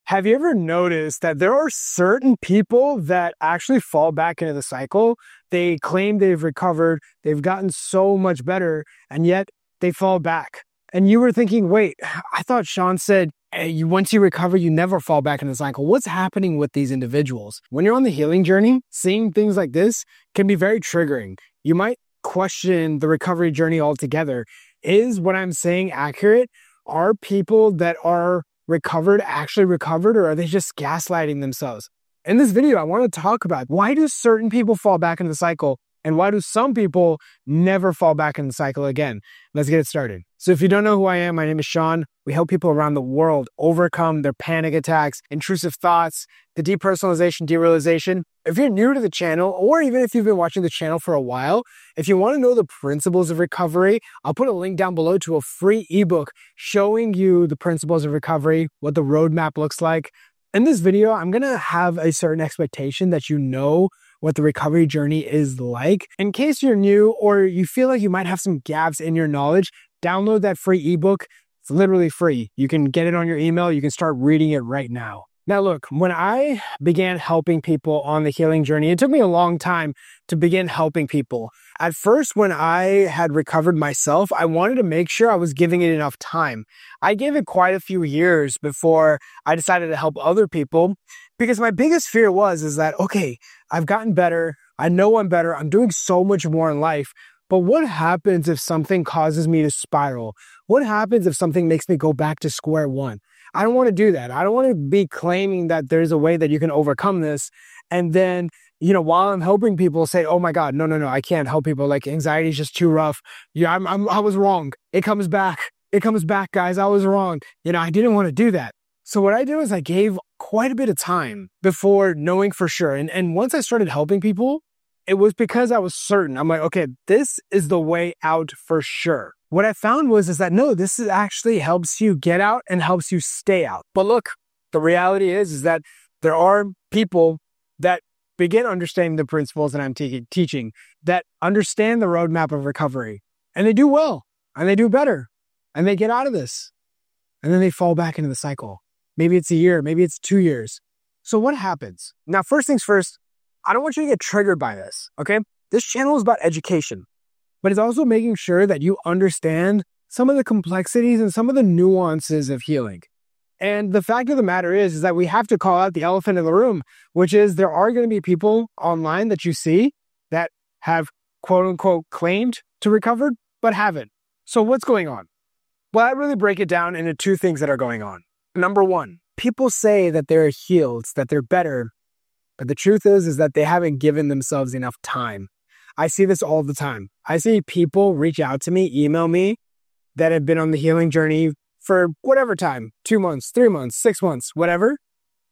Have you ever noticed that there are certain people that actually fall back into the cycle? They claim they've recovered, they've gotten so much better, and yet they fall back. And you were thinking, wait, I thought Sean said, hey, once you recover, you never fall back in the cycle. What's happening with these individuals? When you're on the healing journey, seeing things like this can be very triggering. You might question the recovery journey altogether. Is what I'm saying accurate? Are people that are recovered actually recovered, or are they just gaslighting themselves? In this video, I want to talk about why do certain people fall back into the cycle and why do some people never fall back in the cycle again? Let's get it started. So if you don't know who I am, my name is Sean. We help people around the world overcome their panic attacks, intrusive thoughts, the depersonalization, derealization. If you're new to the channel, or even if you've been watching the channel for a while, if you want to know the principles of recovery, I'll put a link down below to a free ebook showing you the principles of recovery, what the roadmap looks like. In this video, I'm going to have a certain expectation that you know what the recovery journey is like. In case you're new or you feel like you might have some gaps in your knowledge, download that free ebook. It's literally free. You can get it on your email. You can start reading it right now. Now, look, when I began helping people on the healing journey, it took me a long time to begin helping people. At first, when I had recovered myself, I wanted to make sure I was giving it enough time. I gave it quite a few years before I decided to help other people, because my biggest fear is that, okay, I've gotten better. I know I'm better. I'm doing so much more in life. But what happens if something causes me to spiral? What happens if something makes me go back to square one? I don't want to do that. I don't want to be claiming that there's a way that you can overcome this. And then, while I'm helping people say, oh my God, no, I can't help people. Like, anxiety is just too rough. Yeah, I was wrong. It comes back. It comes back, guys. I was wrong. I didn't want to do that. So what I did was I gave quite a bit of time before knowing for sure. And once I started helping people, it was because I was certain. I'm like, okay, this is the way out for sure. What I found is that no, this actually helps you get out and helps you stay out. But look, the reality is that there are people that begin understanding the principles that I'm teaching, that understand the roadmap of recovery, and they do well, and they do better, and they get out of this, and then they fall back into the cycle. Maybe it's a year, maybe it's 2 years. So what happens? Now, first things first, I don't want you to get triggered by this, okay? This channel is about education, but it's also making sure that you understand some of the complexities and some of the nuances of healing. And the fact of the matter is that we have to call out the elephant in the room, which is there are going to be people online that you see that have quote unquote claimed to recover, but haven't. So what's going on? Well, I really break it down into two things that are going on. Number one, people say that they're healed, that they're better, but the truth is that they haven't given themselves enough time. I see this all the time. I see people reach out to me, email me, that have been on the healing journey for whatever time, 2 months, 3 months, 6 months, whatever.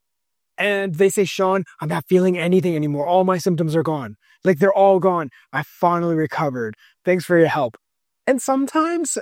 And they say, Sean, I'm not feeling anything anymore. All my symptoms are gone. Like, they're all gone. I finally recovered. Thanks for your help. And sometimes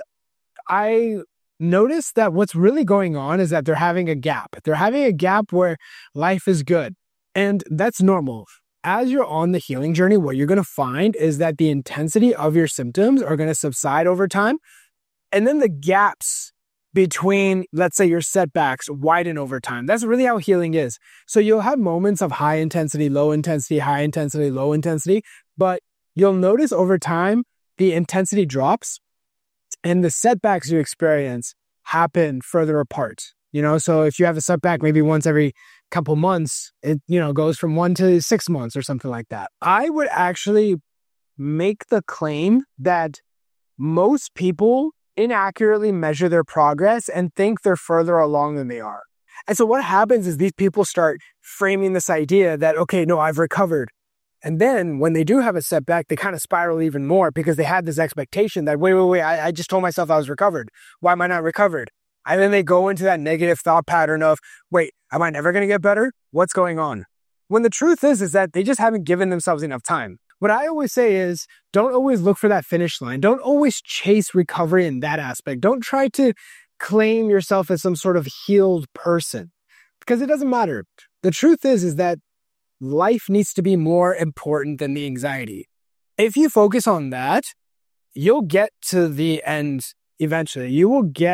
I notice that what's really going on is that they're having a gap. They're having a gap where life is good. And that's normal. As you're on the healing journey, what you're going to find is that the intensity of your symptoms are going to subside over time. And then the gaps between, let's say, your setbacks widen over time. That's really how healing is. So you'll have moments of high intensity, low intensity, high intensity, low intensity. But you'll notice over time, the intensity drops and the setbacks you experience happen further apart. So if you have a setback maybe once every couple months, it, goes from 1 to 6 months or something like that. I would actually make the claim that most people inaccurately measure their progress and think they're further along than they are. And so what happens is these people start framing this idea that, okay, no, I've recovered. And then when they do have a setback, they kind of spiral even more because they had this expectation that, wait, I just told myself I was recovered. Why am I not recovered? And then they go into that negative thought pattern of, wait, am I never going to get better? What's going on? When the truth is that they just haven't given themselves enough time. What I always say is, don't always look for that finish line. Don't always chase recovery in that aspect. Don't try to claim yourself as some sort of healed person, because it doesn't matter. The truth is that life needs to be more important than the anxiety. If you focus on that, you'll get to the end eventually. You will get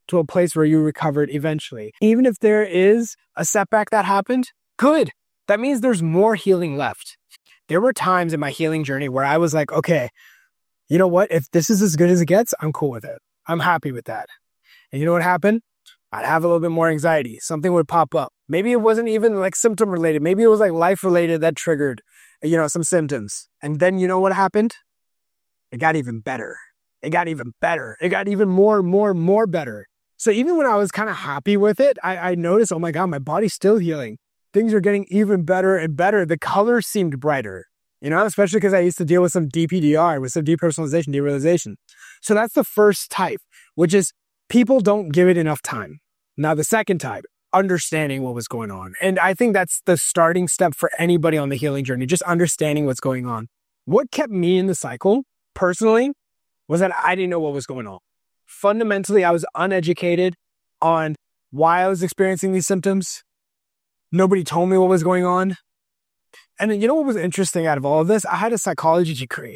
to a place where you recovered eventually. Even if there is a setback that happened, good. That means there's more healing left. There were times in my healing journey where I was like, okay, you know what? If this is as good as it gets, I'm cool with it. I'm happy with that. And you know what happened? I'd have a little bit more anxiety. Something would pop up. Maybe it wasn't even like symptom related. Maybe it was like life related that triggered, some symptoms. And then you know what happened? It got even better. It got even better. It got even more better. So even when I was kind of happy with it, I noticed, oh my God, my body's still healing. Things are getting even better and better. The color seemed brighter, especially because I used to deal with some DPDR, with some depersonalization, derealization. So that's the first type, which is people don't give it enough time. Now, the second type, understanding what was going on. And I think that's the starting step for anybody on the healing journey, just understanding what's going on. What kept me in the cycle, personally, was that I didn't know what was going on. Fundamentally, I was uneducated on why I was experiencing these symptoms. Nobody told me what was going on. And you know what was interesting out of all of this? I had a psychology degree.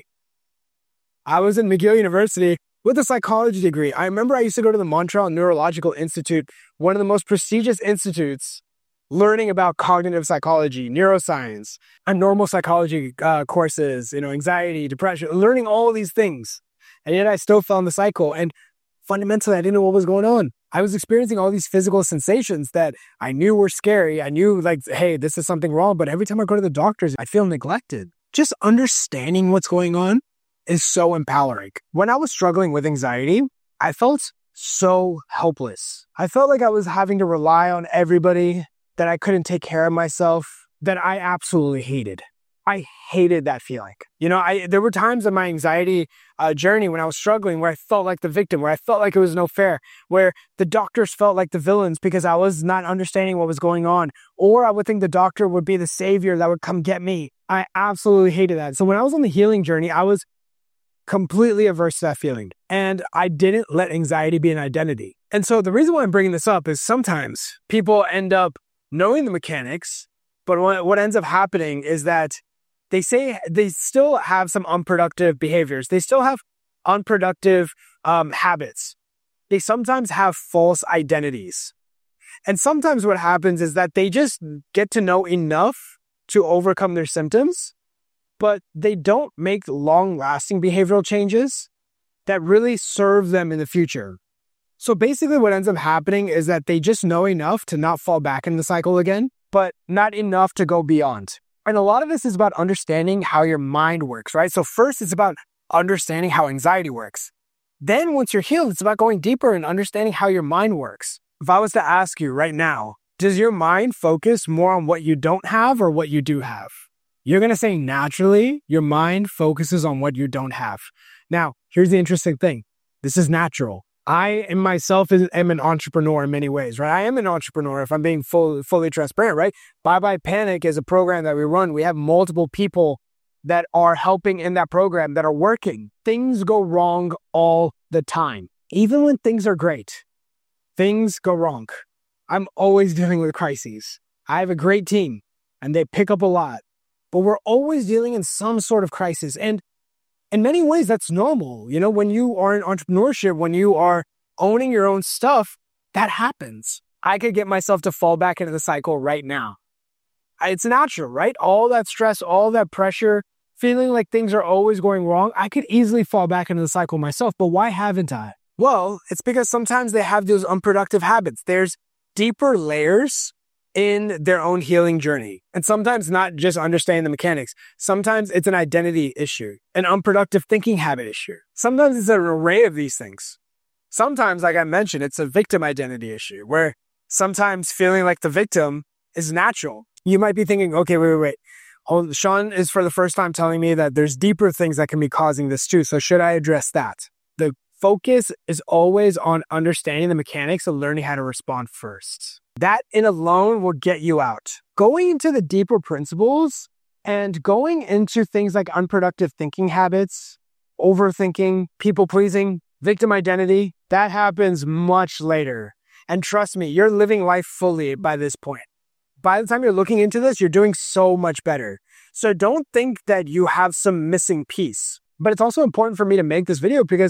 I was in McGill University with a psychology degree. I remember I used to go to the Montreal Neurological Institute, one of the most prestigious institutes, learning about cognitive psychology, neuroscience, and normal psychology courses, anxiety, depression, learning all of these things. And yet I still fell in the cycle. And fundamentally, I didn't know what was going on. I was experiencing all these physical sensations that I knew were scary. I knew hey, this is something wrong. But every time I go to the doctors, I feel neglected. Just understanding what's going on is so empowering. When I was struggling with anxiety, I felt so helpless. I felt like I was having to rely on everybody, that I couldn't take care of myself, that I absolutely hated. I hated that feeling. There were times in my anxiety journey when I was struggling where I felt like the victim, where I felt like it was no fair, where the doctors felt like the villains because I was not understanding what was going on, or I would think the doctor would be the savior that would come get me. I absolutely hated that. So when I was on the healing journey, I was completely averse to that feeling. And I didn't let anxiety be an identity. And so the reason why I'm bringing this up is sometimes people end up knowing the mechanics, but what ends up happening is that they say they still have some unproductive behaviors. They still have unproductive habits. They sometimes have false identities. And sometimes what happens is that they just get to know enough to overcome their symptoms, but they don't make long-lasting behavioral changes that really serve them in the future. So basically what ends up happening is that they just know enough to not fall back in the cycle again, but not enough to go beyond. And a lot of this is about understanding how your mind works, right? So first it's about understanding how anxiety works. Then once you're healed, it's about going deeper and understanding how your mind works. If I was to ask you right now, does your mind focus more on what you don't have or what you do have? You're going to say naturally, your mind focuses on what you don't have. Now, here's the interesting thing. This is natural. I myself am an entrepreneur in many ways, right? I am an entrepreneur if I'm being fully transparent, right? Bye Bye Panic is a program that we run. We have multiple people that are helping in that program that are working. Things go wrong all the time. Even when things are great, things go wrong. I'm always dealing with crises. I have a great team and they pick up a lot, but we're always dealing in some sort of crisis. And in many ways, that's normal. When you are in entrepreneurship, when you are owning your own stuff, that happens. I could get myself to fall back into the cycle right now. It's natural, right? All that stress, all that pressure, feeling like things are always going wrong. I could easily fall back into the cycle myself, but why haven't I? Well, it's because sometimes they have those unproductive habits. There's deeper layers in their own healing journey. And sometimes not just understanding the mechanics. Sometimes it's an identity issue, an unproductive thinking habit issue. Sometimes it's an array of these things. Sometimes, like I mentioned, it's a victim identity issue where sometimes feeling like the victim is natural. You might be thinking, okay, wait. Sean is for the first time telling me that there's deeper things that can be causing this too. So should I address that? The focus is always on understanding the mechanics and learning how to respond first. That in alone will get you out. Going into the deeper principles and going into things like unproductive thinking habits, overthinking, people-pleasing, victim identity, that happens much later. And trust me, you're living life fully by this point. By the time you're looking into this, you're doing so much better. So don't think that you have some missing piece. But it's also important for me to make this video because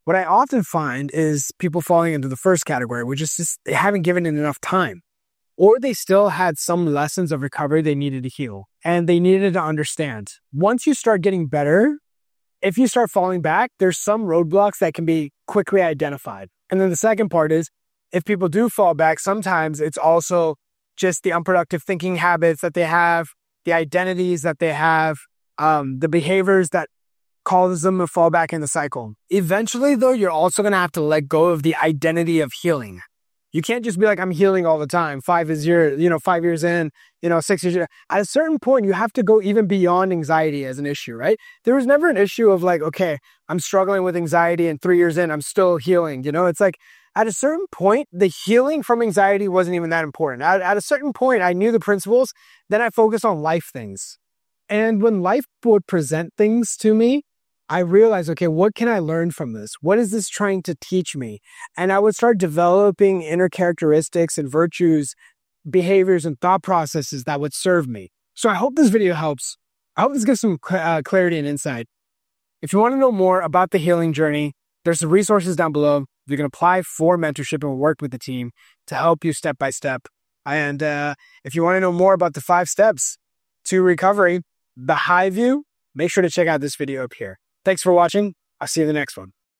What I often find is people falling into the first category, which is just they haven't given it enough time, or they still had some lessons of recovery they needed to heal and they needed to understand. Once you start getting better, if you start falling back, there's some roadblocks that can be quickly identified. And then the second part is, if people do fall back, sometimes it's also just the unproductive thinking habits that they have, the identities that they have, the behaviors that cause them to fall back in the cycle. Eventually, though, you're also going to have to let go of the identity of healing. You can't just be like, I'm healing all the time. 5 years in, 6 years. At a certain point, you have to go even beyond anxiety as an issue, right? There was never an issue of like, okay, I'm struggling with anxiety and 3 years in, I'm still healing. It's like at a certain point, the healing from anxiety wasn't even that important. At a certain point, I knew the principles. Then I focused on life things. And when life would present things to me, I realized, okay, what can I learn from this? What is this trying to teach me? And I would start developing inner characteristics and virtues, behaviors and thought processes that would serve me. So I hope this video helps. I hope this gives some clarity and insight. If you want to know more about the healing journey, there's some resources down below. You can apply for mentorship and work with the team to help you step by step. And if you want to know more about the 5 steps to recovery, the high view, make sure to check out this video up here. Thanks for watching. I'll see you in the next one.